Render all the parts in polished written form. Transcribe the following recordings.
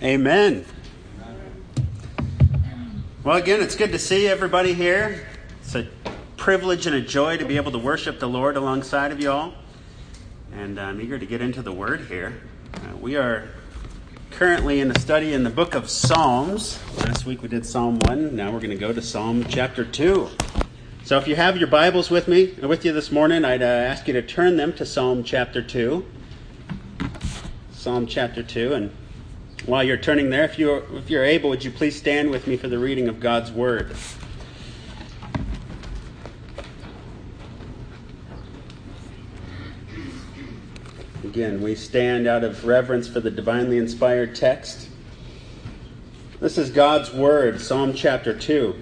Amen. Well, again, it's good to see everybody here. It's a privilege and a joy to be able to worship the Lord alongside of you all. And I'm eager to get into the Word here. We are currently in a study in the book of Psalms. Last week we did Psalm 1. Now we're going to go to Psalm chapter 2. So if you have your Bibles with you this morning, I'd ask you to turn them to Psalm chapter 2. Psalm chapter 2. And while you're turning there, if you're able, would you please stand with me for the reading of God's Word? Again, we stand out of reverence for the divinely inspired text. This is God's Word, Psalm chapter 2.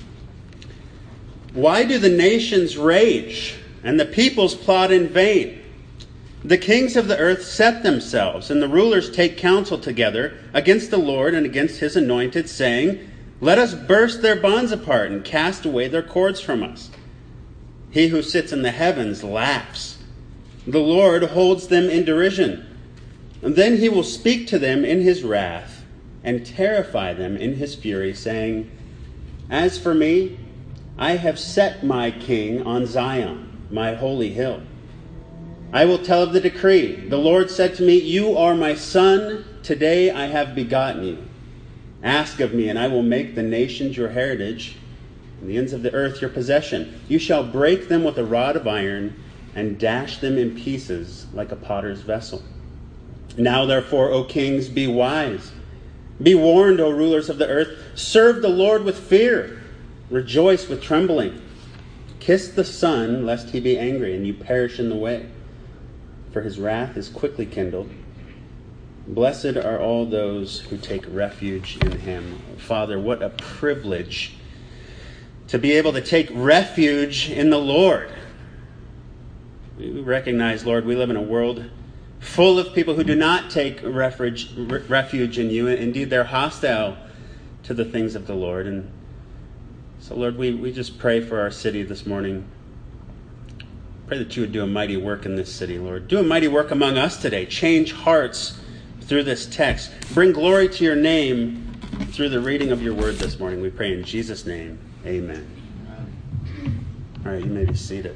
Why do the nations rage and the peoples plot in vain? The kings of the earth set themselves, and the rulers take counsel together against the Lord and against his anointed, saying, "Let us burst their bonds apart and cast away their cords from us." He who sits in the heavens laughs. The Lord holds them in derision. And then he will speak to them in his wrath and terrify them in his fury, saying, "As for me, I have set my king on Zion, my holy hill. I will tell of the decree. The Lord said to me, 'You are my son. Today I have begotten you. Ask of me, and I will make the nations your heritage, and the ends of the earth your possession. You shall break them with a rod of iron, and dash them in pieces like a potter's vessel.' Now therefore, O kings, be wise. Be warned, O rulers of the earth. Serve the Lord with fear. Rejoice with trembling. Kiss the Son, lest he be angry, and you perish in the way. For his wrath is quickly kindled. Blessed are all those who take refuge in him." Father, what a privilege to be able to take refuge in the Lord. We recognize, Lord, we live in a world full of people who do not take refuge in you. Indeed, they're hostile to the things of the Lord. And so, Lord, we just pray for our city this morning. Pray that you would do a mighty work in this city, Lord. Do a mighty work among us today. Change hearts through this text. Bring glory to your name through the reading of your word this morning. We pray in Jesus' name. Amen. All right, you may be seated.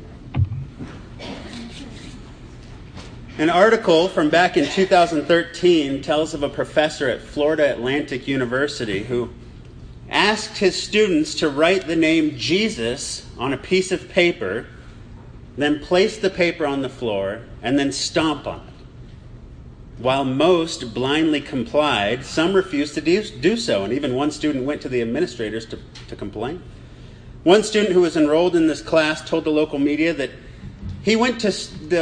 An article from back in 2013 tells of a professor at Florida Atlantic University who asked his students to write the name Jesus on a piece of paper, then place the paper on the floor, and then stomp on it. While most blindly complied, some refused to do so, and even one student went to the administrators to complain. One student who was enrolled in this class told the local media that he went to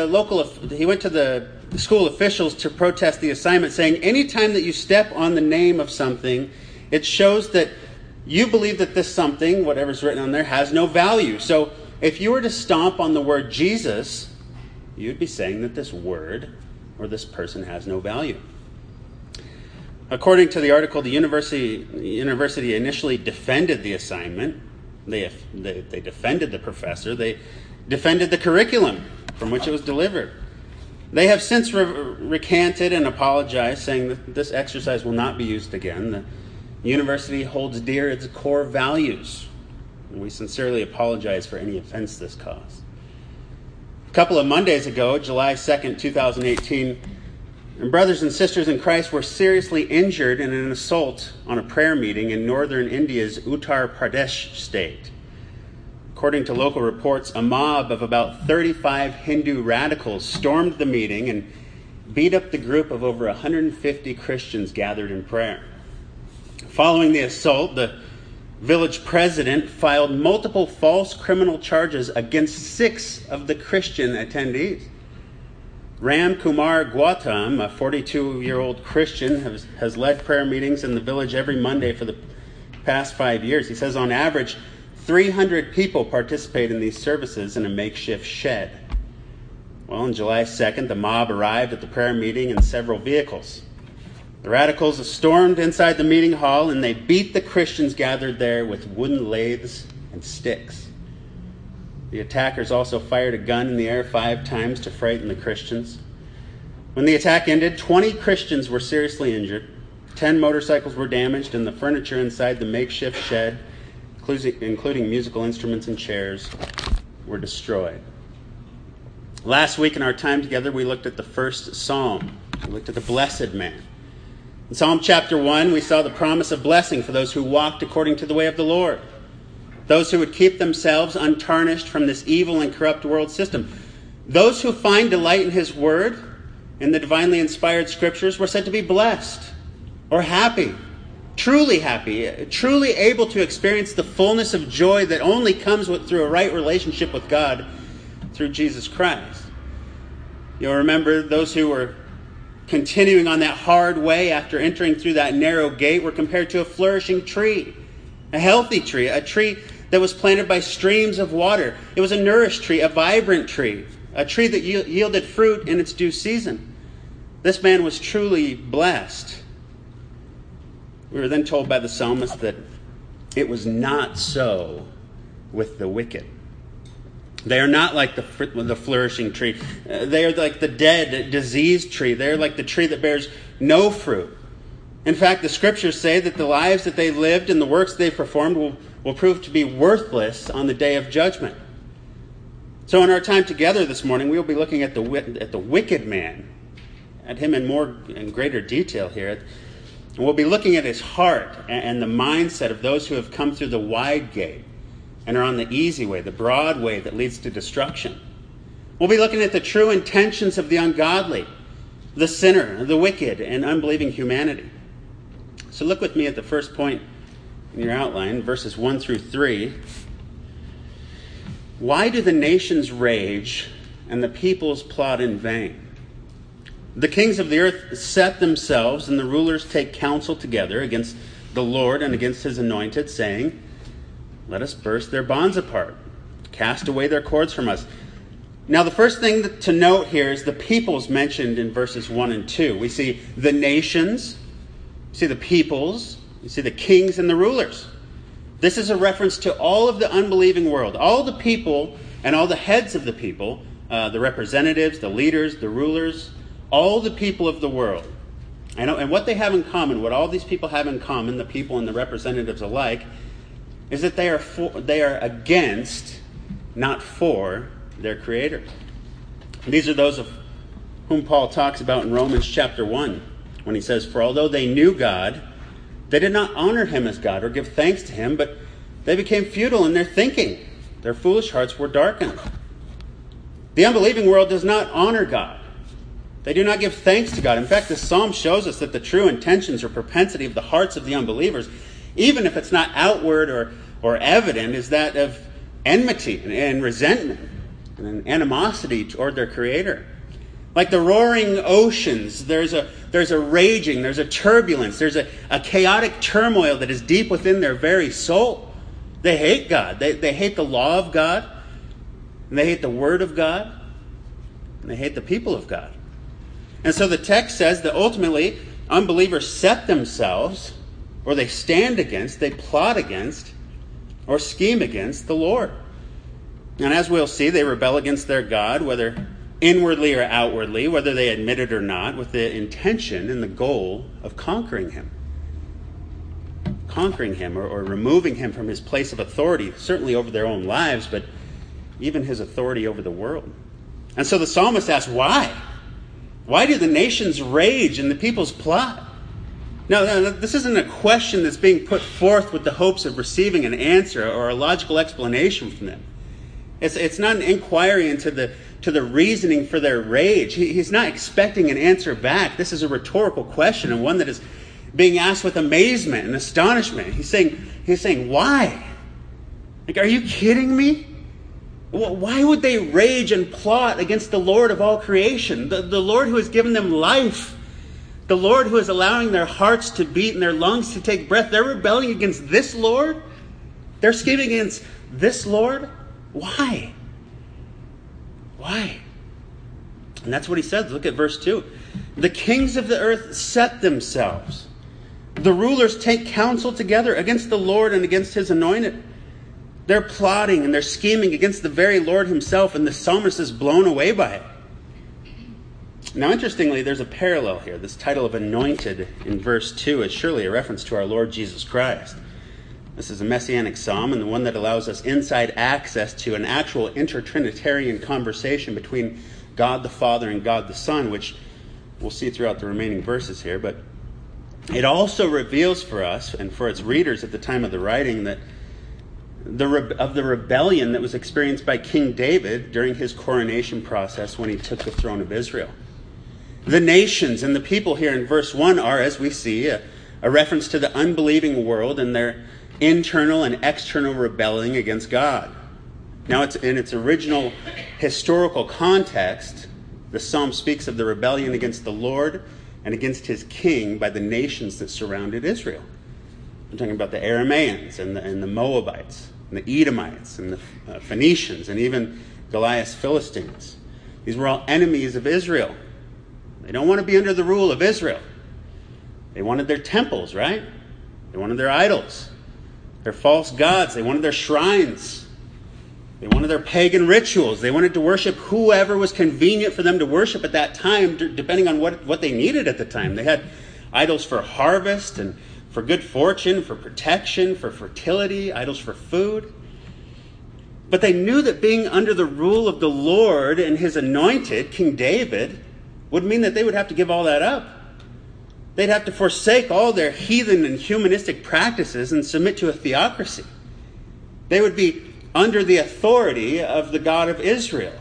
the school officials to protest the assignment, saying, "Anytime that you step on the name of something, it shows that you believe that this something, whatever's written on there, has no value. So if you were to stomp on the word Jesus, you'd be saying that this word or this person has no value." According to the article, the university initially defended the assignment. They defended the professor. They defended the curriculum from which it was delivered. They have since recanted and apologized, saying that this exercise will not be used again. The university holds dear its core values, and we sincerely apologize for any offense this caused. A couple of Mondays ago, July 2nd, 2018, brothers and sisters in Christ were seriously injured in an assault on a prayer meeting in northern India's Uttar Pradesh state. According to local reports, a mob of about 35 Hindu radicals stormed the meeting and beat up the group of over 150 Christians gathered in prayer. Following the assault, the village president filed multiple false criminal charges against 6 of the Christian attendees. Ram Kumar Gautam, a 42-year-old Christian, has led prayer meetings in the village every Monday for the past 5 years. He says on average, 300 people participate in these services in a makeshift shed. Well, on July 2nd, the mob arrived at the prayer meeting in several vehicles. The radicals stormed inside the meeting hall and they beat the Christians gathered there with wooden lathes and sticks. The attackers also fired a gun in the air 5 times to frighten the Christians. When the attack ended, 20 Christians were seriously injured. 10 motorcycles were damaged, and the furniture inside the makeshift shed, including musical instruments and chairs, were destroyed. Last week in our time together, we looked at the first psalm. We looked at the blessed man. In Psalm chapter 1, we saw the promise of blessing for those who walked according to the way of the Lord. Those who would keep themselves untarnished from this evil and corrupt world system. Those who find delight in his word, in the divinely inspired scriptures, were said to be blessed or happy, truly able to experience the fullness of joy that only comes through a right relationship with God through Jesus Christ. You'll remember those who were continuing on that hard way after entering through that narrow gate were compared to a flourishing tree, a healthy tree, a tree that was planted by streams of water. It was a nourished tree, a vibrant tree, a tree that yielded fruit in its due season. This man was truly blessed. We were then told by the psalmist that it was not so with the wicked. They are not like the flourishing tree. They are like the dead, diseased tree. They are like the tree that bears no fruit. In fact, the scriptures say that the lives that they lived and the works they performed will prove to be worthless on the day of judgment. So in our time together this morning, we will be looking at the wicked man, at him in greater detail here. And we'll be looking at his heart and the mindset of those who have come through the wide gate and are on the easy way, the broad way that leads to destruction. We'll be looking at the true intentions of the ungodly, the sinner, the wicked, and unbelieving humanity. So look with me at the first point in your outline, verses 1 through 3. Why do the nations rage and the peoples plot in vain? The kings of the earth set themselves, and the rulers take counsel together against the Lord and against his anointed, saying, let us burst their bonds apart, cast away their cords from us. Now, the first thing to note here is the peoples mentioned in verses 1 and 2. We see the nations, we see the peoples, we see the kings and the rulers. This is a reference to all of the unbelieving world, all the people and all the heads of the people, the representatives, the leaders, the rulers, all the people of the world. And what they have in common, what all these people have in common, the people and the representatives alike, is that they are against, not for, their Creator. These are those of whom Paul talks about in Romans chapter 1, when he says, for although they knew God, they did not honor him as God or give thanks to him, but they became futile in their thinking. Their foolish hearts were darkened. The unbelieving world does not honor God. They do not give thanks to God. In fact, this psalm shows us that the true intentions or propensity of the hearts of the unbelievers, even if it's not outward or evident, is that of enmity and resentment and an animosity toward their Creator. Like the roaring oceans, there's a raging, there's a turbulence, there's a chaotic turmoil that is deep within their very soul. They hate God. They hate the law of God, and they hate the Word of God, and they hate the people of God. And so the text says that ultimately unbelievers set themselves, or they stand against, they plot against, or scheme against the Lord. And as we'll see, they rebel against their God, whether inwardly or outwardly, whether they admit it or not, with the intention and the goal of conquering him. Conquering him or removing him from his place of authority, certainly over their own lives, but even his authority over the world. And so the psalmist asks, why? Why do the nations rage and the peoples plot? Now, this isn't a question that's being put forth with the hopes of receiving an answer or a logical explanation from them. It's not an inquiry into the reasoning for their rage. He's not expecting an answer back. This is a rhetorical question, and one that is being asked with amazement and astonishment. He's saying, why? Like, are you kidding me? Why would they rage and plot against the Lord of all creation? The Lord who has given them life. The Lord who is allowing their hearts to beat and their lungs to take breath. They're rebelling against this Lord? They're scheming against this Lord? Why? Why? And that's what he says. Look at verse 2. The kings of the earth set themselves. The rulers take counsel together against the Lord and against his anointed. They're plotting and they're scheming against the very Lord himself, and the psalmist is blown away by it. Now, interestingly, there's a parallel here. This title of anointed in verse 2 is surely a reference to our Lord Jesus Christ. This is a messianic psalm, and the one that allows us inside access to an actual inter-Trinitarian conversation between God the Father and God the Son, which we'll see throughout the remaining verses here. But it also reveals for us, and for its readers at the time of the writing, that the rebellion that was experienced by King David during his coronation process when he took the throne of Israel. The nations and the people here in verse 1 are, as we see, a reference to the unbelieving world and their internal and external rebelling against God. Now, it's in its original historical context, the psalm speaks of the rebellion against the Lord and against his king by the nations that surrounded Israel. I'm talking about the Arameans and the Moabites and the Edomites and the Phoenicians and even Goliath's Philistines. These were all enemies of Israel. They don't want to be under the rule of Israel. They wanted their temples, right? They wanted their idols, their false gods. They wanted their shrines. They wanted their pagan rituals. They wanted to worship whoever was convenient for them to worship at that time, depending on what they needed at the time. They had idols for harvest and for good fortune, for protection, for fertility, idols for food. But they knew that being under the rule of the Lord and his anointed, King David, would mean that they would have to give all that up. They'd have to forsake all their heathen and humanistic practices and submit to a theocracy. They would be under the authority of the God of Israel.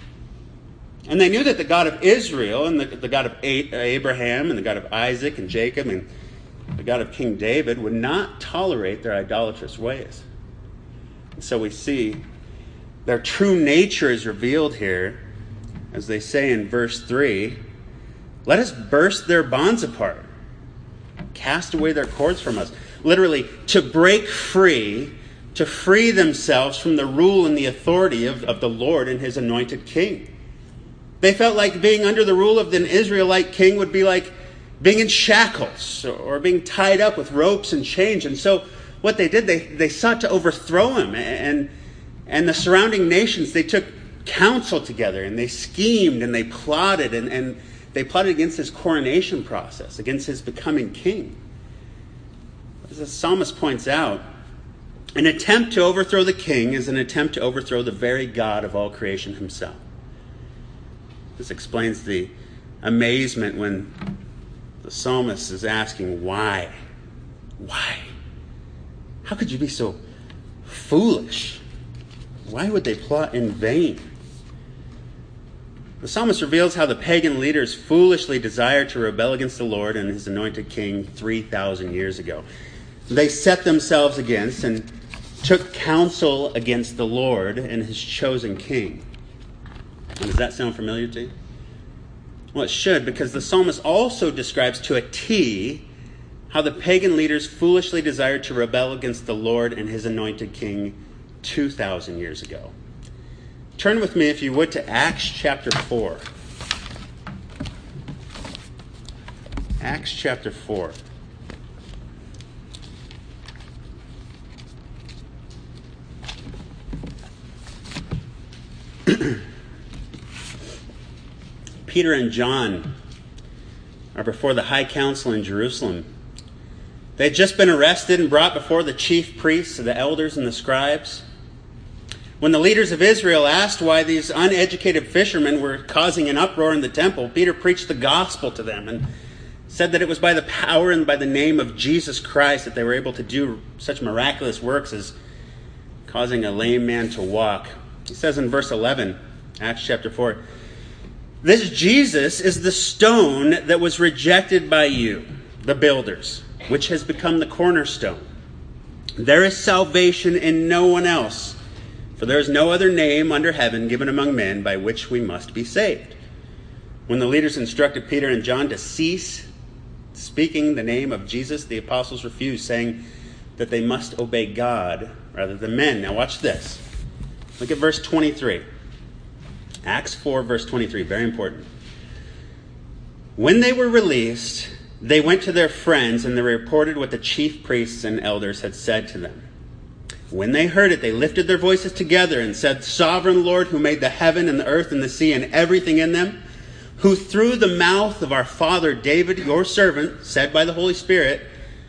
And they knew that the God of Israel and the God of Abraham and the God of Isaac and Jacob and the God of King David would not tolerate their idolatrous ways. And so we see their true nature is revealed here, as they say in verse 3, "Let us burst their bonds apart, cast away their cords from us." Literally, to break free, to free themselves from the rule and the authority of the Lord and his anointed king. They felt like being under the rule of an Israelite king would be like being in shackles or being tied up with ropes and chains. And so what they did, they sought to overthrow him. And the surrounding nations, they took counsel together and they schemed and they plotted. And they plotted against his coronation process, against his becoming king. As the psalmist points out, an attempt to overthrow the king is an attempt to overthrow the very God of all creation himself. This explains the amazement when the psalmist is asking, why? Why? How could you be so foolish? Why would they plot in vain? The psalmist reveals how the pagan leaders foolishly desired to rebel against the Lord and his anointed king 3,000 years ago. They set themselves against and took counsel against the Lord and his chosen king. And does that sound familiar to you? Well, it should, because the psalmist also describes to a T how the pagan leaders foolishly desired to rebel against the Lord and his anointed king 2,000 years ago. Turn with me, if you would, to Acts chapter 4. Acts chapter 4. Peter and John are before the high council in Jerusalem. They had just been arrested and brought before the chief priests, the elders, and the scribes. When the leaders of Israel asked why these uneducated fishermen were causing an uproar in the temple, Peter preached the gospel to them and said that it was by the power and by the name of Jesus Christ that they were able to do such miraculous works as causing a lame man to walk. He says in verse 11, Acts chapter 4, "This Jesus is the stone that was rejected by you, the builders, which has become the cornerstone. There is salvation in no one else, for there is no other name under heaven given among men by which we must be saved." When the leaders instructed Peter and John to cease speaking the name of Jesus, the apostles refused, saying that they must obey God rather than men. Now watch this. Look at verse 23. Acts 4, verse 23, very important. "When they were released, they went to their friends and they reported what the chief priests and elders had said to them. When they heard it, they lifted their voices together and said, 'Sovereign Lord, who made the heaven and the earth and the sea and everything in them, who through the mouth of our father David, your servant, said by the Holy Spirit,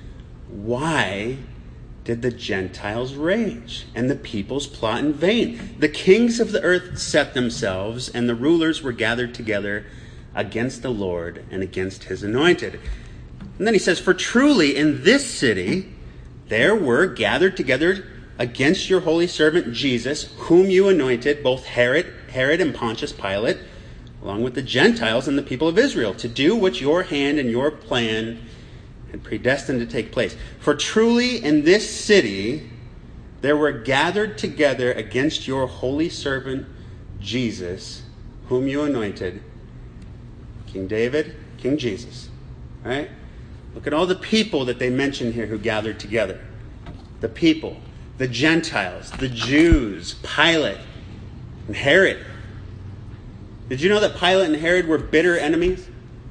why did the Gentiles rage and the peoples plot in vain? The kings of the earth set themselves, and the rulers were gathered together against the Lord and against his anointed. And then he says, for truly in this city there were gathered together against your holy servant Jesus, whom you anointed, both Herod and Pontius Pilate, along with the Gentiles and the people of Israel, to do what your hand and your plan had predestined to take place. For truly in this city there were gathered together against your holy servant Jesus, whom you anointed, King David, King Jesus. All right? Look at all the people that they mention here who gathered together. The people, the Gentiles, the Jews, Pilate, and Herod. Did you know that Pilate and Herod were bitter enemies?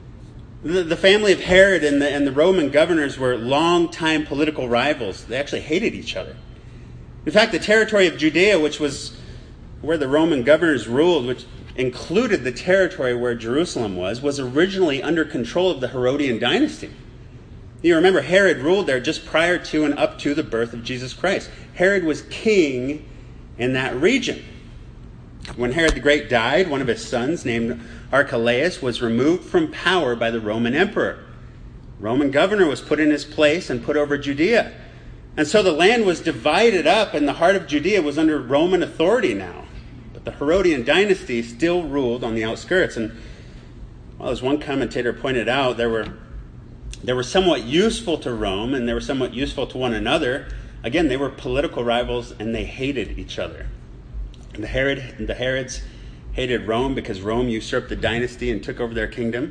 The family of Herod and the Roman governors were longtime political rivals. They actually hated each other. In fact, the territory of Judea, which was where the Roman governors ruled, which included the territory where Jerusalem was originally under control of the Herodian dynasty. You remember, Herod ruled there just prior to and up to the birth of Jesus Christ. Herod was king in that region. When Herod the Great died, one of his sons, named Archelaus, was removed from power by the Roman emperor. Roman governor was put in his place and put over Judea. And so the land was divided up, and the heart of Judea was under Roman authority now. But the Herodian dynasty still ruled on the outskirts. And, well, as one commentator pointed out, they were somewhat useful to Rome, and they were somewhat useful to one another. Again, they were political rivals, and they hated each other. And the Herods hated Rome because Rome usurped the dynasty and took over their kingdom.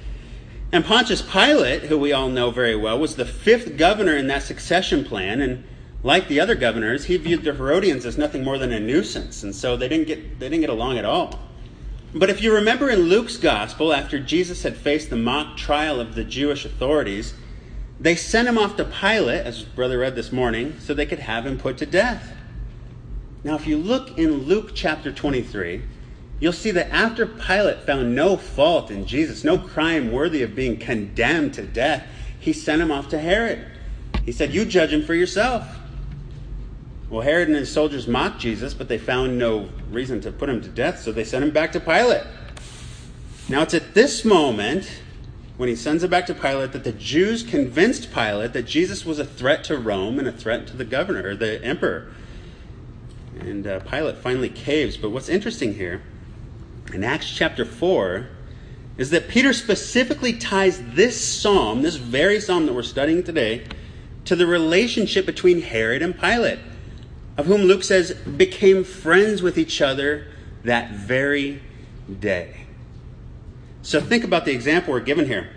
And Pontius Pilate, who we all know very well, was the fifth governor in that succession plan. And like the other governors, he viewed the Herodians as nothing more than a nuisance. And so they didn't get along at all. But if you remember in Luke's gospel, after Jesus had faced the mock trial of the Jewish authorities, they sent him off to Pilate, as brother read this morning, so they could have him put to death. Now, if you look in Luke chapter 23, you'll see that after Pilate found no fault in Jesus, no crime worthy of being condemned to death, he sent him off to Herod. He said, you judge him for yourself. Well, Herod and his soldiers mocked Jesus, but they found no reason to put him to death, so they sent him back to Pilate. Now, it's at this moment, when he sends him back to Pilate, that the Jews convinced Pilate that Jesus was a threat to Rome and a threat to the governor, or the emperor. And Pilate finally caves. But what's interesting here, in Acts chapter 4, is that Peter specifically ties this psalm, this very psalm that we're studying today, to the relationship between Herod and Pilate, of whom Luke says became friends with each other that very day. So think about the example we're given here.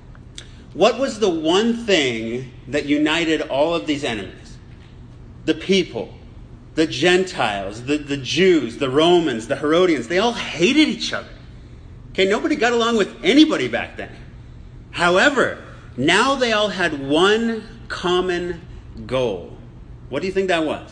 What was the one thing that united all of these enemies? The people, the Gentiles, the Jews, the Romans, the Herodians, they all hated each other. Okay, nobody got along with anybody back then. However, now they all had one common goal. What do you think that was?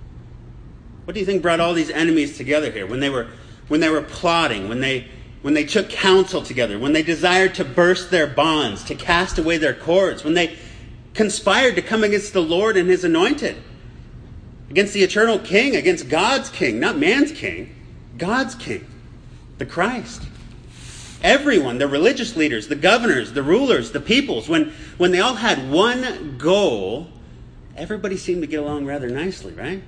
What do you think brought all these enemies together here when they were plotting, when they took counsel together, when they desired to burst their bonds, to cast away their cords, when they conspired to come against the Lord and his anointed, against the eternal king, against God's king, not man's king, God's king, the Christ. Everyone, the religious leaders, the governors, the rulers, the peoples, when they all had one goal, everybody seemed to get along rather nicely, right?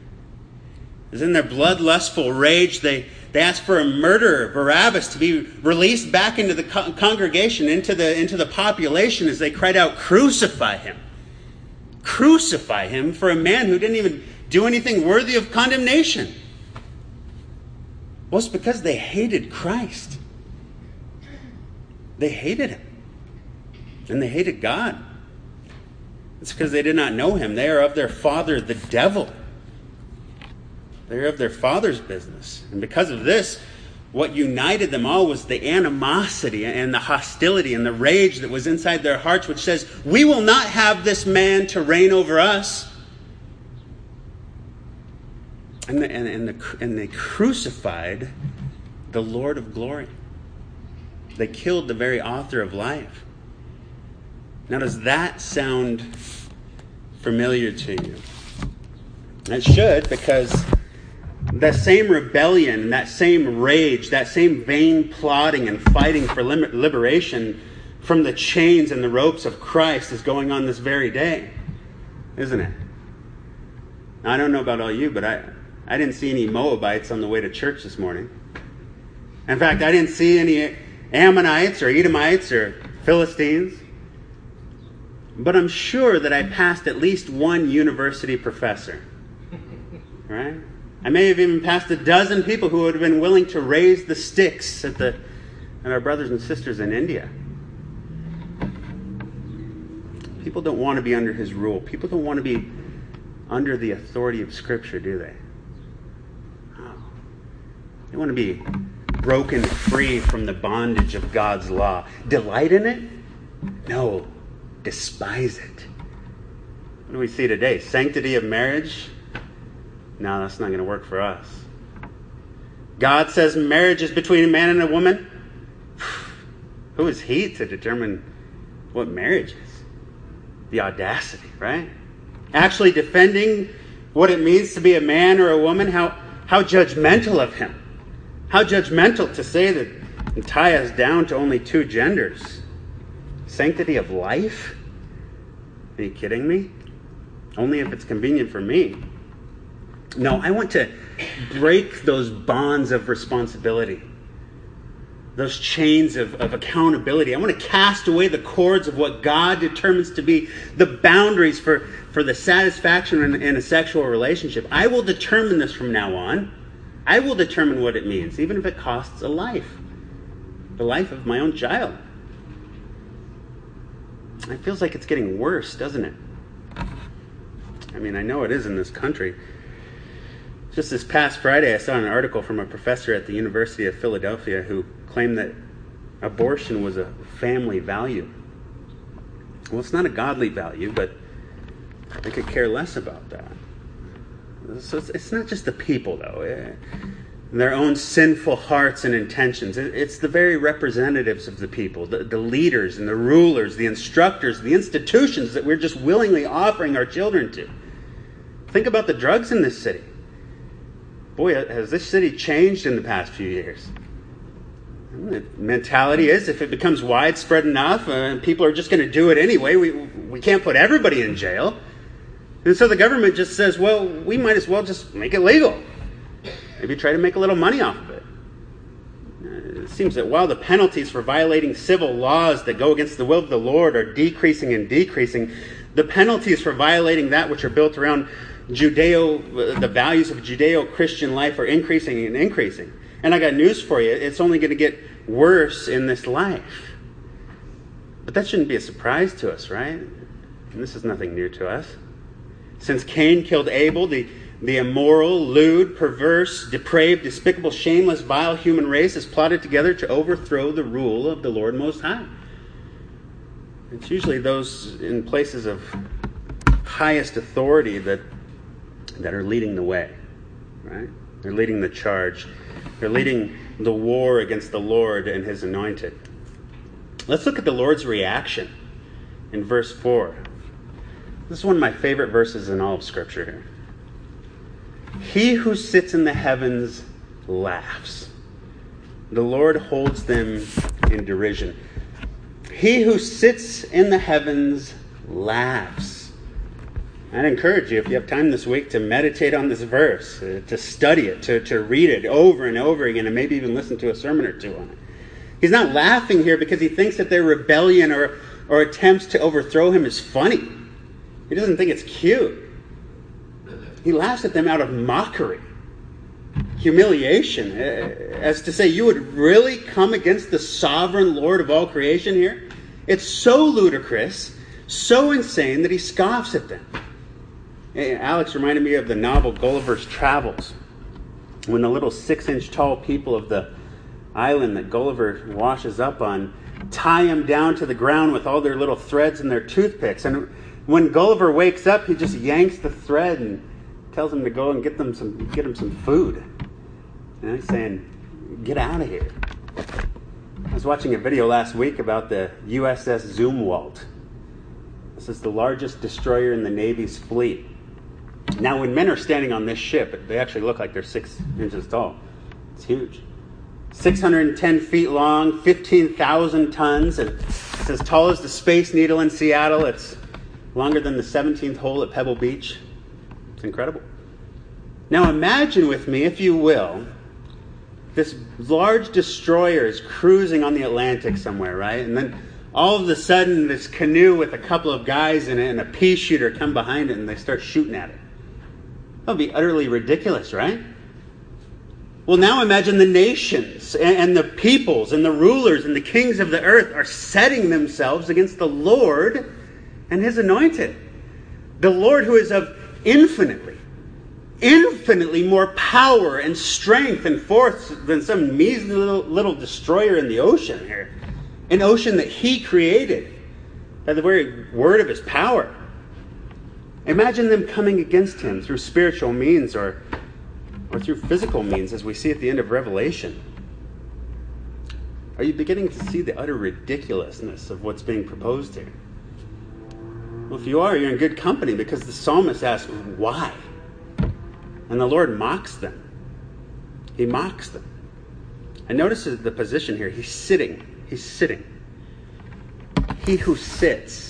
As in their bloodlustful rage, they asked for a murderer, Barabbas, to be released back into the congregation, into the population, as they cried out, "Crucify him! Crucify him for a man who didn't even do anything worthy of condemnation." Well, it's because they hated Christ. They hated him. And they hated God. It's because they did not know him. They are of their father, the devil. They're of their father's business. And because of this, what united them all was the animosity and the hostility and the rage that was inside their hearts, which says, we will not have this man to reign over us. And they crucified the Lord of glory. They killed the very author of life. Now, does that sound familiar to you? It should, because that same rebellion, that same rage, that same vain plotting and fighting for liberation from the chains and the ropes of Christ is going on this very day, isn't it? Now, I don't know about all you, but I didn't see any Moabites on the way to church this morning. In fact, I didn't see any Ammonites or Edomites or Philistines. But I'm sure that I passed at least one university professor. Right? I may have even passed a dozen people who would have been willing to raise the sticks at our brothers and sisters in India. People don't want to be under his rule. People don't want to be under the authority of Scripture, do they? No. They want to be broken free from the bondage of God's law. Delight in it? No. Despise it. What do we see today? Sanctity of marriage? No, that's not going to work for us. God says marriage is between a man and a woman. Who is he to determine what marriage is? The audacity, right? Actually defending what it means to be a man or a woman. How judgmental of him. How judgmental to say that and tie us down to only two genders. Sanctity of life? Are you kidding me? Only if it's convenient for me. No, I want to break those bonds of responsibility. Those chains of accountability. I want to cast away the cords of what God determines to be the boundaries for the satisfaction in a sexual relationship. I will determine this from now on. I will determine what it means, even if it costs a life. The life of my own child. It feels like it's getting worse, doesn't it? I mean, I know it is in this country. Just this past Friday, I saw an article from a professor at the University of Philadelphia who claimed that abortion was a family value. Well, it's not a godly value, but they could care less about that. So it's not just the people, though. Their own sinful hearts and intentions. It's the very representatives of the people, the leaders and the rulers, the instructors, the institutions that we're just willingly offering our children to. Think about the drugs in this city. Boy, has this city changed in the past few years. The mentality is if it becomes widespread enough and people are just going to do it anyway, we can't put everybody in jail. And so the government just says, well, we might as well just make it legal. Maybe try to make a little money off of it. It seems that while the penalties for violating civil laws that go against the will of the Lord are decreasing and decreasing, the penalties for violating that which are built around the values of Judeo-Christian life are increasing and increasing. And I got news for you. It's only going to get worse in this life. But that shouldn't be a surprise to us, right? And this is nothing new to us. Since Cain killed Abel, the immoral, lewd, perverse, depraved, despicable, shameless, vile human race has plotted together to overthrow the rule of the Lord Most High. It's usually those in places of highest authority that are leading the way, right? They're leading the charge. They're leading the war against the Lord and His anointed. Let's look at the Lord's reaction in verse 4. This is one of my favorite verses in all of Scripture here. He who sits in the heavens laughs. The Lord holds them in derision. He who sits in the heavens laughs. I'd encourage you, if you have time this week, to meditate on this verse, to study it, to read it over and over again, and maybe even listen to a sermon or two on it. He's not laughing here because he thinks that their rebellion or attempts to overthrow him is funny. He doesn't think it's cute. He laughs at them out of mockery, humiliation, as to say, you would really come against the sovereign Lord of all creation here? It's so ludicrous, so insane that he scoffs at them. Alex reminded me of the novel Gulliver's Travels, when the little 6-inch tall people of the island that Gulliver washes up on tie him down to the ground with all their little threads and their toothpicks. And when Gulliver wakes up, he just yanks the thread and tells him to go and get him some food. And he's saying, get out of here. I was watching a video last week about the USS Zumwalt. This is the largest destroyer in the Navy's fleet. Now, when men are standing on this ship, they actually look like they're 6 inches tall. It's huge. 610 feet long, 15,000 tons, and it's as tall as the Space Needle in Seattle. It's longer than the 17th hole at Pebble Beach. It's incredible. Now imagine with me, if you will, this large destroyer is cruising on the Atlantic somewhere, right? And then all of a sudden, this canoe with a couple of guys in it and a pea shooter come behind it and they start shooting at it. That would be utterly ridiculous, right? Well, now imagine the nations and the peoples and the rulers and the kings of the earth are setting themselves against the Lord and His anointed. The Lord who is of infinitely more power and strength and force than some measly little destroyer in the ocean here. An ocean that He created by the very word of His power. Imagine them coming against Him through spiritual means or through physical means, as we see at the end of Revelation. Are you beginning to see the utter ridiculousness of what's being proposed here? Well, if you are, you're in good company, because the psalmist asks, why? And the Lord mocks them. He mocks them. And notice the position here. He's sitting. He's sitting. He who sits.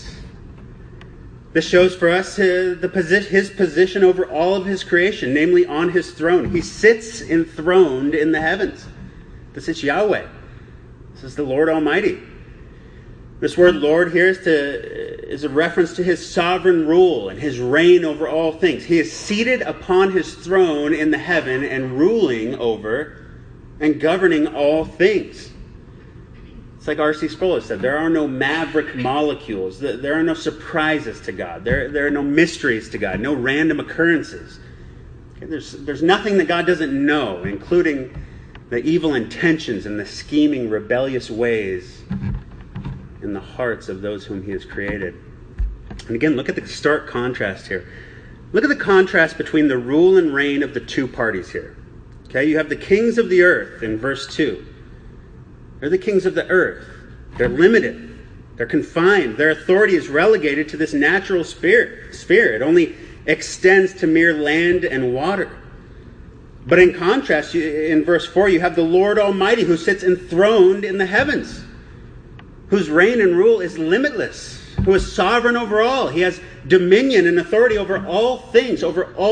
This shows for us his position over all of His creation, namely on His throne. He sits enthroned in the heavens. This is Yahweh. This is the Lord Almighty. This word Lord here is a reference to His sovereign rule and His reign over all things. He is seated upon His throne in the heaven and ruling over and governing all things. It's like R.C. Sproul has said, there are no maverick molecules. There are no surprises to God. There are no mysteries to God, no random occurrences. Okay, there's nothing that God doesn't know, including the evil intentions and the scheming, rebellious ways in the hearts of those whom He has created. And again, look at the stark contrast here. Look at the contrast between the rule and reign of the two parties here. Okay, you have the kings of the earth in verse 2. They're the kings of the earth. They're limited. They're confined. Their authority is relegated to this natural sphere. It only extends to mere land and water. But in contrast, in verse 4, you have the Lord Almighty who sits enthroned in the heavens, whose reign and rule is limitless, who is sovereign over all. He has dominion and authority over all things,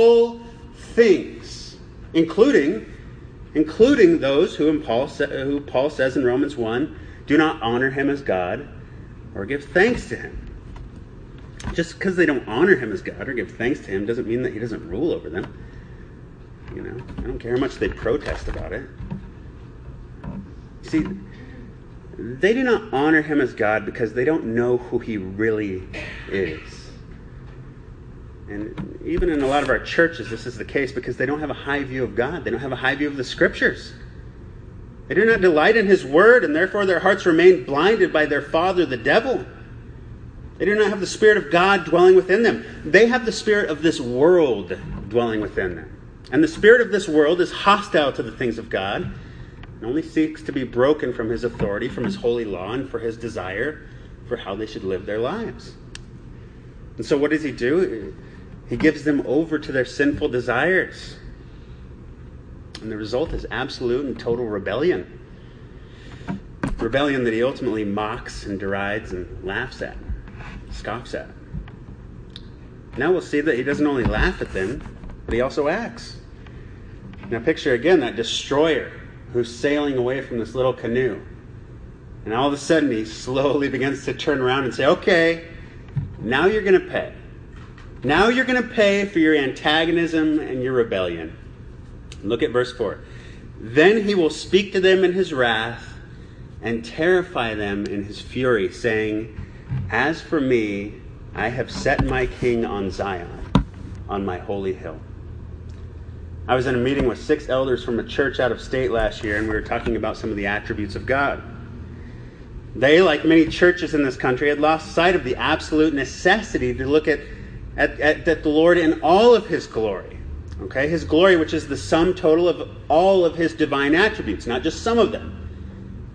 including those who Paul says in Romans 1, do not honor Him as God or give thanks to Him. Just because they don't honor Him as God or give thanks to Him doesn't mean that He doesn't rule over them. You know, I don't care how much they protest about it. See, they do not honor Him as God because they don't know who He really is. And even in a lot of our churches, this is the case because they don't have a high view of God. They don't have a high view of the Scriptures. They do not delight in His Word, and therefore their hearts remain blinded by their father, the devil. They do not have the Spirit of God dwelling within them. They have the spirit of this world dwelling within them. And the spirit of this world is hostile to the things of God and only seeks to be broken from His authority, from His holy law, and for His desire for how they should live their lives. And so what does He do? He gives them over to their sinful desires. And the result is absolute and total rebellion. Rebellion that He ultimately mocks and derides and laughs at, scoffs at. Now we'll see that He doesn't only laugh at them, but He also acts. Now picture again that destroyer who's sailing away from this little canoe. And all of a sudden He slowly begins to turn around and say, okay, now you're going to pay. Now you're going to pay for your antagonism and your rebellion. Look at verse 4. Then He will speak to them in His wrath and terrify them in His fury, saying, as for me, I have set my king on Zion, on my holy hill. I was in a meeting with 6 elders from a church out of state last year, and we were talking about some of the attributes of God. They, like many churches in this country, had lost sight of the absolute necessity to look at the Lord in all of His glory. Okay, His glory, which is the sum total of all of His divine attributes, not just some of them.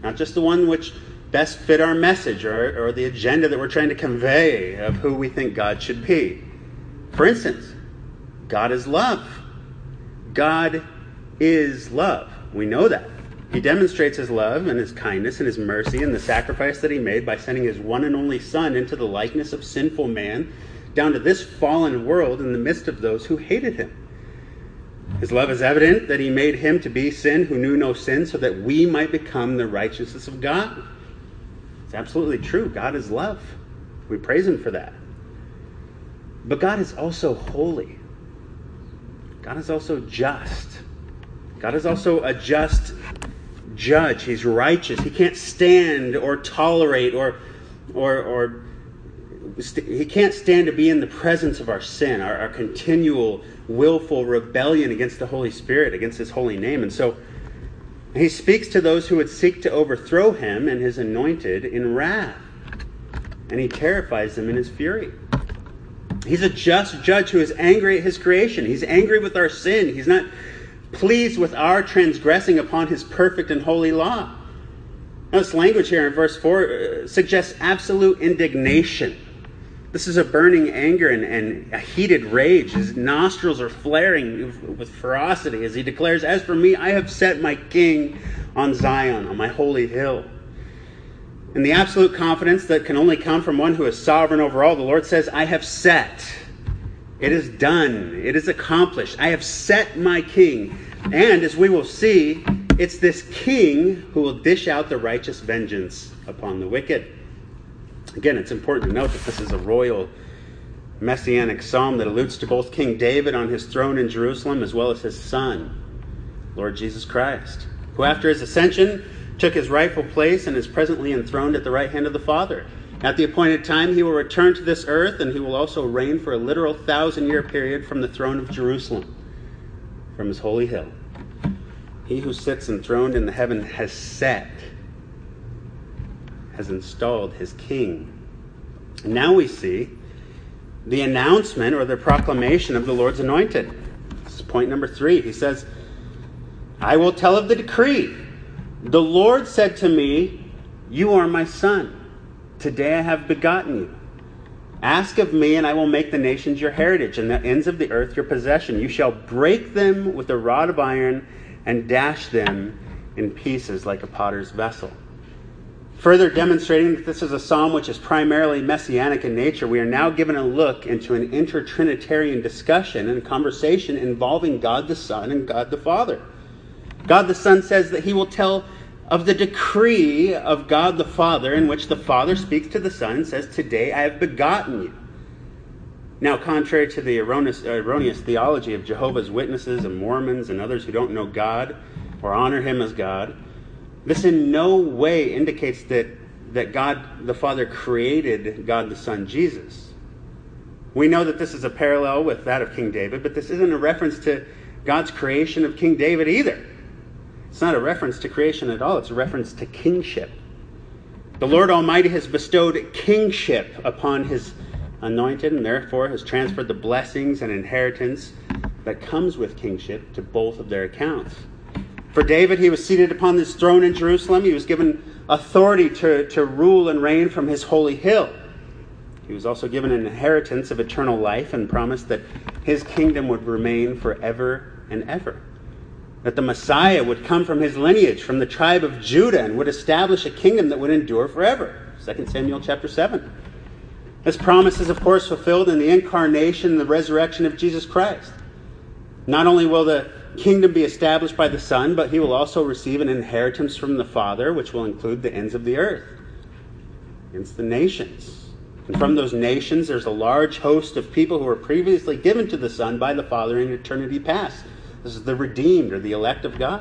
not just the one which best fit our message or the agenda that we're trying to convey of who we think God should be. For instance, God is love. God is love. We know that. He demonstrates his love and his kindness and his mercy and the sacrifice that he made by sending his one and only Son into the likeness of sinful man down to this fallen world in the midst of those who hated him. His love is evident that he made him to be sin who knew no sin so that we might become the righteousness of God. It's absolutely true. God is love. We praise him for that. But God is also holy. God is also just. God is also a just judge. He's righteous. He can't stand or tolerate or he can't stand to be in the presence of our sin, our continual willful rebellion against the Holy Spirit, against his holy name. And so he speaks to those who would seek to overthrow him and his anointed in wrath. And he terrifies them in his fury. He's a just judge who is angry at his creation. He's angry with our sin. He's not pleased with our transgressing upon his perfect and holy law. Now, this language here in verse 4 suggests absolute indignation. This is a burning anger and a heated rage. His nostrils are flaring with ferocity as he declares, "As for me, I have set my king on Zion, on my holy hill." In the absolute confidence that can only come from one who is sovereign over all, the Lord says, "I have set. It is done. It is accomplished. I have set my king." And as we will see, it's this king who will dish out the righteous vengeance upon the wicked. Again, it's important to note that this is a royal messianic psalm that alludes to both King David on his throne in Jerusalem as well as his son, Lord Jesus Christ, who after his ascension took his rightful place and is presently enthroned at the right hand of the Father. At the appointed time, he will return to this earth, and he will also reign for a literal 1,000-year period from the throne of Jerusalem, from his holy hill. He who sits enthroned in the heaven has installed his king. And now we see the announcement or the proclamation of the Lord's anointed. This is point number 3. He says, "I will tell of the decree. The Lord said to me, 'You are my son. Today I have begotten you. Ask of me, and I will make the nations your heritage, and the ends of the earth your possession. You shall break them with a rod of iron and dash them in pieces like a potter's vessel.'" Further demonstrating that this is a psalm which is primarily messianic in nature, we are now given a look into an inter-Trinitarian discussion and conversation involving God the Son and God the Father. God the Son says that he will tell of the decree of God the Father, in which the Father speaks to the Son and says, "Today I have begotten you." Now, contrary to the erroneous theology of Jehovah's Witnesses and Mormons and others who don't know God or honor him as God, this in no way indicates that God the Father created God the Son, Jesus. We know that this is a parallel with that of King David, but this isn't a reference to God's creation of King David either. It's not a reference to creation at all. It's a reference to kingship. The Lord Almighty has bestowed kingship upon his anointed and therefore has transferred the blessings and inheritance that comes with kingship to both of their accounts. For David, he was seated upon this throne in Jerusalem. He was given authority to rule and reign from his holy hill. He was also given an inheritance of eternal life and promised that his kingdom would remain forever and ever. That the Messiah would come from his lineage, from the tribe of Judah, and would establish a kingdom that would endure forever. 2 Samuel chapter 7. This promise is, of course, fulfilled in the incarnation and the resurrection of Jesus Christ. Not only will the kingdom be established by the Son, but he will also receive an inheritance from the Father, which will include the ends of the earth, against the nations. And from those nations, there's a large host of people who were previously given to the Son by the Father in eternity past. This is the redeemed, or the elect of God.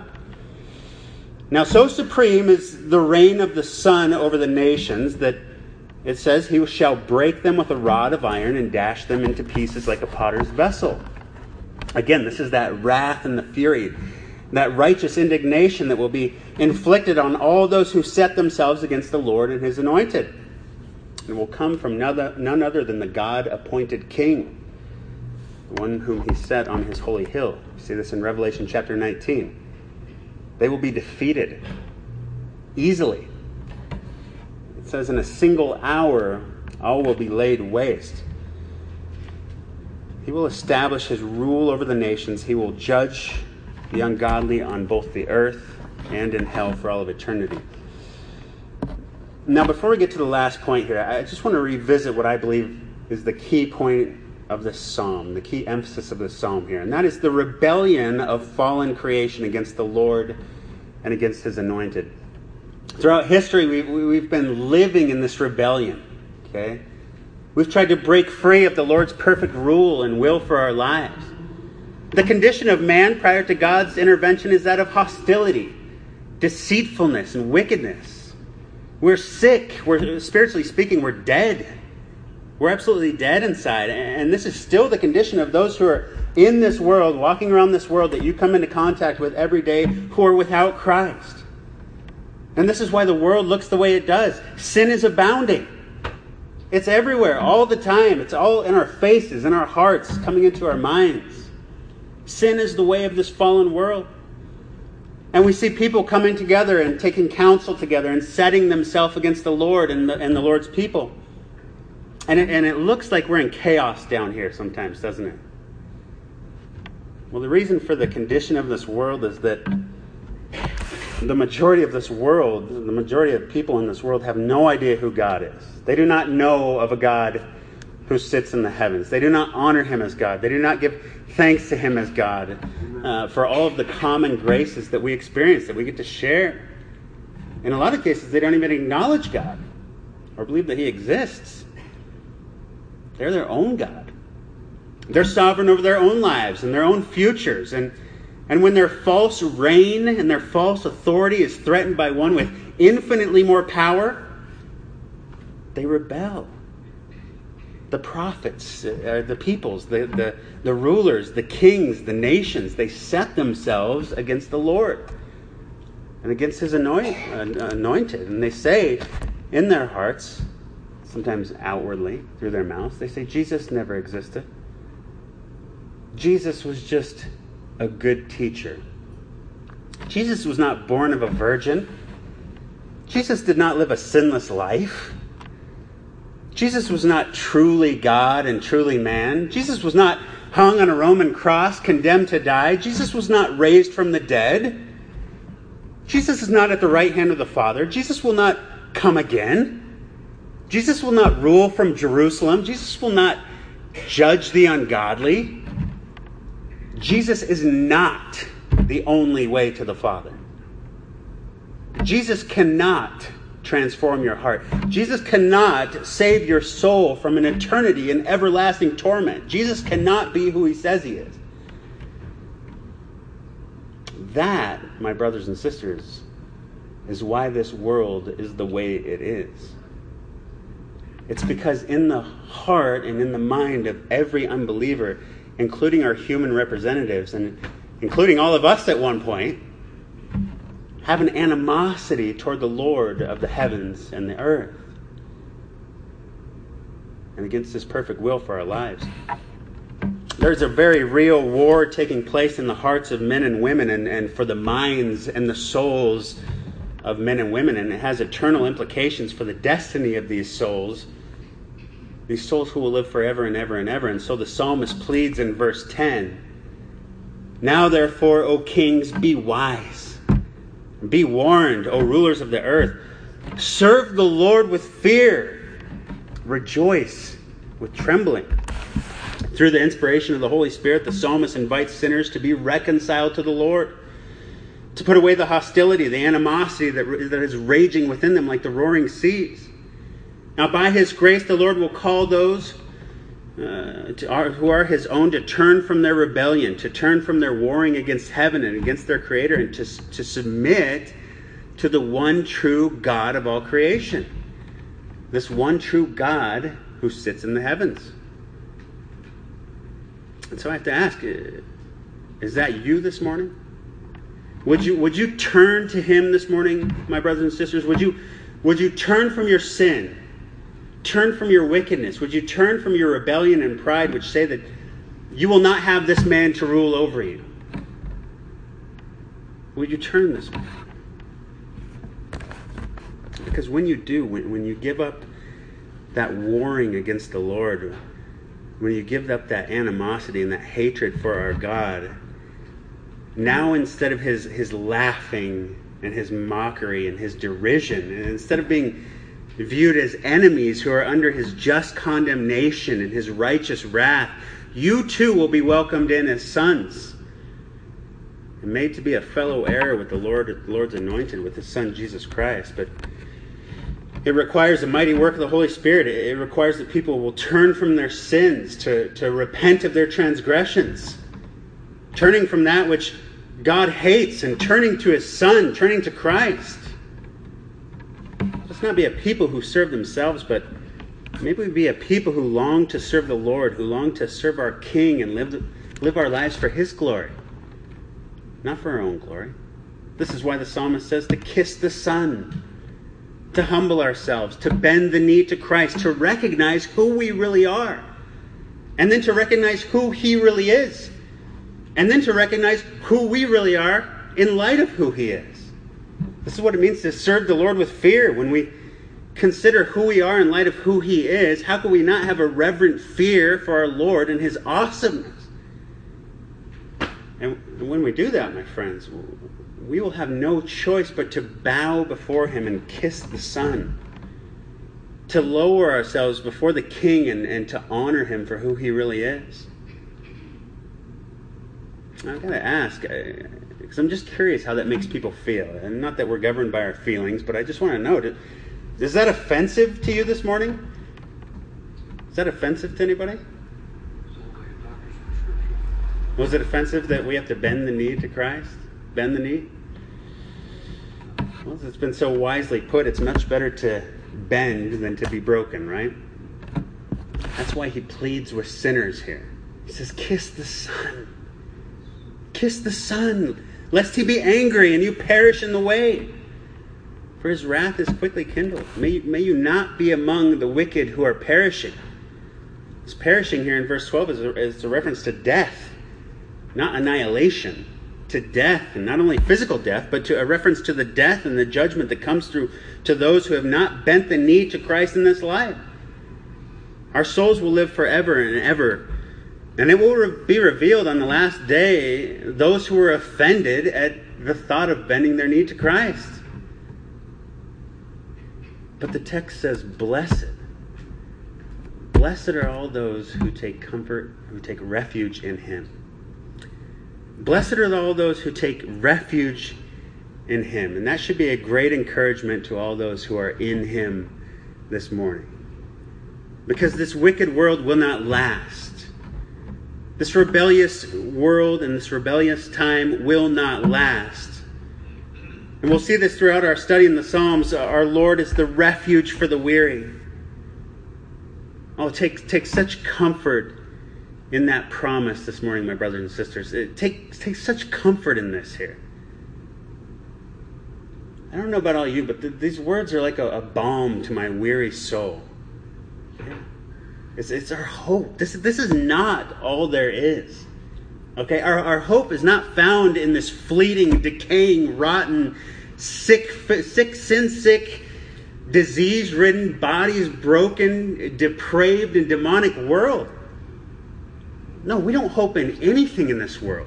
Now, so supreme is the reign of the Son over the nations that it says he shall break them with a rod of iron and dash them into pieces like a potter's vessel. Again, this is that wrath and the fury, that righteous indignation that will be inflicted on all those who set themselves against the Lord and his anointed. It will come from none other than the God-appointed King, the one whom he set on his holy hill. We see this in Revelation chapter 19. They will be defeated. easily. It says in a single hour, all will be laid waste. He will establish his rule over the nations. He will judge the ungodly on both the earth and in hell for all of eternity. Now, before we get to the last point here, I just want to revisit what I believe is the key point of this psalm, the key emphasis of this psalm here, and that is the rebellion of fallen creation against the Lord and against his anointed. Throughout history, we've been living in this rebellion, okay? We've tried to break free of the Lord's perfect rule and will for our lives. The condition of man prior to God's intervention is that of hostility, deceitfulness, and wickedness. We're sick. We're, spiritually speaking, we're dead. We're absolutely dead inside. And this is still the condition of those who are in this world, walking around this world that you come into contact with every day, who are without Christ. And this is why the world looks the way it does. Sin is abounding. It's everywhere, all the time. It's all in our faces, in our hearts, coming into our minds. Sin is the way of this fallen world. And we see people coming together and taking counsel together and setting themselves against the Lord and the Lord's people. And it looks like we're in chaos down here sometimes, doesn't it? Well, the reason for the condition of this world is that the majority of this world, the majority of people in this world have no idea who God is. They do not know of a God who sits in the heavens. They do not honor him as God. They do not give thanks to him as God for all of the common graces that we experience, that we get to share. In a lot of cases, they don't even acknowledge God or believe that he exists. They're their own God. They're sovereign over their own lives and their own futures. And when their false reign and their false authority is threatened by one with infinitely more power, they rebel. The prophets, the peoples, the rulers, the kings, the nations, they set themselves against the Lord and against his anointed. And they say in their hearts, sometimes outwardly through their mouths, they say, Jesus never existed. Jesus was just a good teacher. Jesus was not born of a virgin. Jesus did not live a sinless life. Jesus was not truly God and truly man. Jesus was not hung on a Roman cross, condemned to die. Jesus was not raised from the dead. Jesus is not at the right hand of the Father. Jesus will not come again. Jesus will not rule from Jerusalem. Jesus will not judge the ungodly. Jesus is not the only way to the Father. Jesus cannot transform your heart. Jesus cannot save your soul from an eternity in everlasting torment. Jesus cannot be who he says he is. That, my brothers and sisters, is why this world is the way it is. It's because in the heart and in the mind of every unbeliever, including our human representatives and including all of us at one point, have an animosity toward the Lord of the heavens and the earth and against his perfect will for our lives. There's a very real war taking place in the hearts of men and women and for the minds and the souls of men and women, and it has eternal implications for the destiny of these souls who will live forever and ever and ever. And so the psalmist pleads in verse 10, "Now therefore, O kings, be wise. Be warned, O rulers of the earth. Serve the Lord with fear. Rejoice with trembling." Through the inspiration of the Holy Spirit, the psalmist invites sinners to be reconciled to the Lord, to put away the hostility, the animosity that is raging within them like the roaring seas. Now, by his grace, the Lord will call those who are his own to turn from their rebellion, to turn from their warring against heaven and against their Creator, and to submit to the one true God of all creation. This one true God who sits in the heavens. And so I have to ask, is that you this morning? Would you turn to him this morning, my brothers and sisters? Would you turn from your sin? Turn from your wickedness? Would you turn from your rebellion and pride, which say that you will not have this man to rule over you? Would you turn this way? Because when you do, when you give up that warring against the Lord, when you give up that animosity and that hatred for our God, now instead of his laughing and his mockery and his derision, and instead of being viewed as enemies who are under his just condemnation and his righteous wrath, you too will be welcomed in as sons and made to be a fellow heir with the Lord's anointed, with his Son Jesus Christ. But it requires a mighty work of the Holy Spirit. It requires that people will turn from their sins, to repent of their transgressions, turning from that which God hates and turning to his Son, turning to Christ. Let's not be a people who serve themselves, but maybe we be a people who long to serve the Lord, who long to serve our King and live our lives for his glory, not for our own glory. This is why the psalmist says to kiss the Son, to humble ourselves, to bend the knee to Christ, to recognize who we really are, and then to recognize who he really is, and then to recognize who we really are in light of who he is. This is what it means to serve the Lord with fear. When we consider who we are in light of who he is, how can we not have a reverent fear for our Lord and his awesomeness? And when we do that, my friends, we will have no choice but to bow before him and kiss the Son, to lower ourselves before the King and to honor him for who he really is. I've got to ask, because I'm just curious how that makes people feel. And not that we're governed by our feelings, but I just want to know, is that offensive to you this morning? Is that offensive to anybody? Was it offensive that we have to bend the knee to Christ? Bend the knee? Well, it's been so wisely put, it's much better to bend than to be broken, right? That's why he pleads with sinners here. He says, kiss the Son. Kiss the Son, lest he be angry and you perish in the way. For his wrath is quickly kindled. May you not be among the wicked who are perishing. This perishing here in verse 12 is a reference to death, not annihilation. To death, and not only physical death, but to a reference to the death and the judgment that comes through to those who have not bent the knee to Christ in this life. Our souls will live forever and ever. And it will be revealed on the last day those who were offended at the thought of bending their knee to Christ. But the text says, blessed. Blessed are all those who take comfort, who take refuge in him. Blessed are all those who take refuge in him. And that should be a great encouragement to all those who are in him this morning. Because this wicked world will not last. This rebellious world and this rebellious time will not last. And we'll see this throughout our study in the Psalms. Our Lord is the refuge for the weary. Oh, take such comfort in that promise this morning, my brothers and sisters. Take such comfort in this here. I don't know about all you, but these words are like a balm to my weary soul. It's our hope. This is not all there is. Okay, our hope is not found in this fleeting, decaying, rotten, sick, sin-sick, disease-ridden, bodies broken, depraved, and demonic world. No, we don't hope in anything in this world.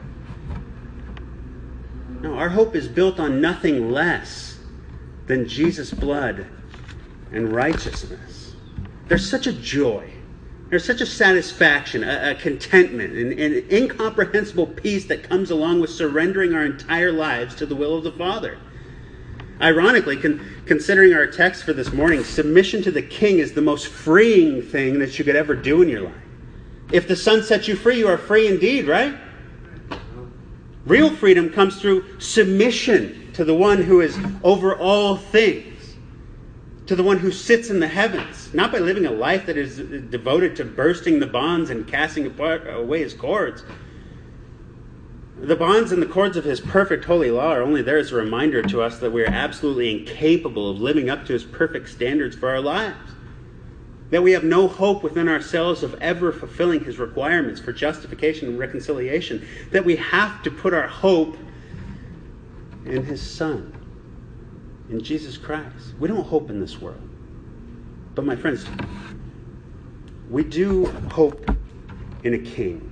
No, our hope is built on nothing less than Jesus' blood and righteousness. There's such a joy. There's such a satisfaction, a contentment, an incomprehensible peace that comes along with surrendering our entire lives to the will of the Father. Ironically, considering our text for this morning, submission to the King is the most freeing thing that you could ever do in your life. If the Son sets you free, you are free indeed, right? Real freedom comes through submission to the one who is over all things, to the one who sits in the heavens, not by living a life that is devoted to bursting the bonds and casting away his cords. The bonds and the cords of his perfect holy law are only there as a reminder to us that we are absolutely incapable of living up to his perfect standards for our lives. That we have no hope within ourselves of ever fulfilling his requirements for justification and reconciliation. That we have to put our hope in his Son. in Jesus Christ. We don't hope in this world. But my friends, we do hope in a king.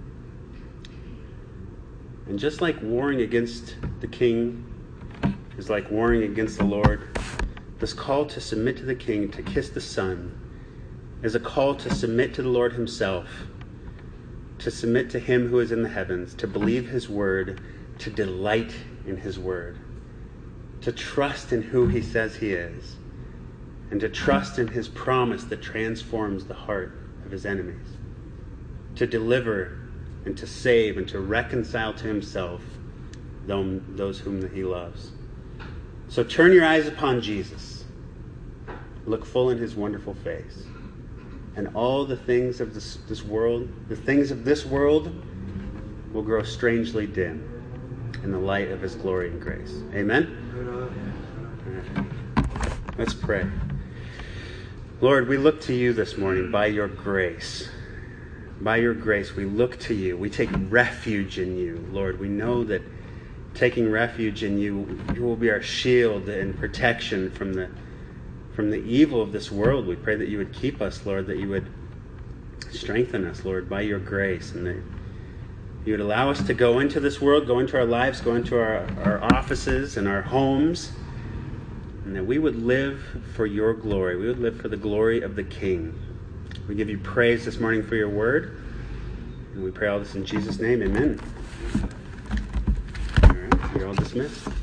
And just like warring against the king is like warring against the Lord, this call to submit to the king, to kiss the Son, is a call to submit to the Lord himself, to submit to him who is in the heavens, to believe his word, to delight in his word, to trust in who he says he is, and to trust in his promise that transforms the heart of his enemies, to deliver and to save and to reconcile to himself those whom he loves. So turn your eyes upon Jesus. Look full in his wonderful face. And all the things of this world, the things of this world will grow strangely dim in the light of his glory and grace. Amen? All right. Let's pray. Lord, we look to you this morning by your grace. By your grace, we look to you. We take refuge in you, Lord. We know that taking refuge in you, you will be our shield and protection from the evil of this world. We pray that you would keep us, Lord, that you would strengthen us, Lord, by your grace, and that you would allow us to go into this world, go into our lives, go into our offices and our homes, and that we would live for your glory. We would live for the glory of the King. We give you praise this morning for your word, and we pray all this in Jesus' name. Amen. All right, you're all dismissed.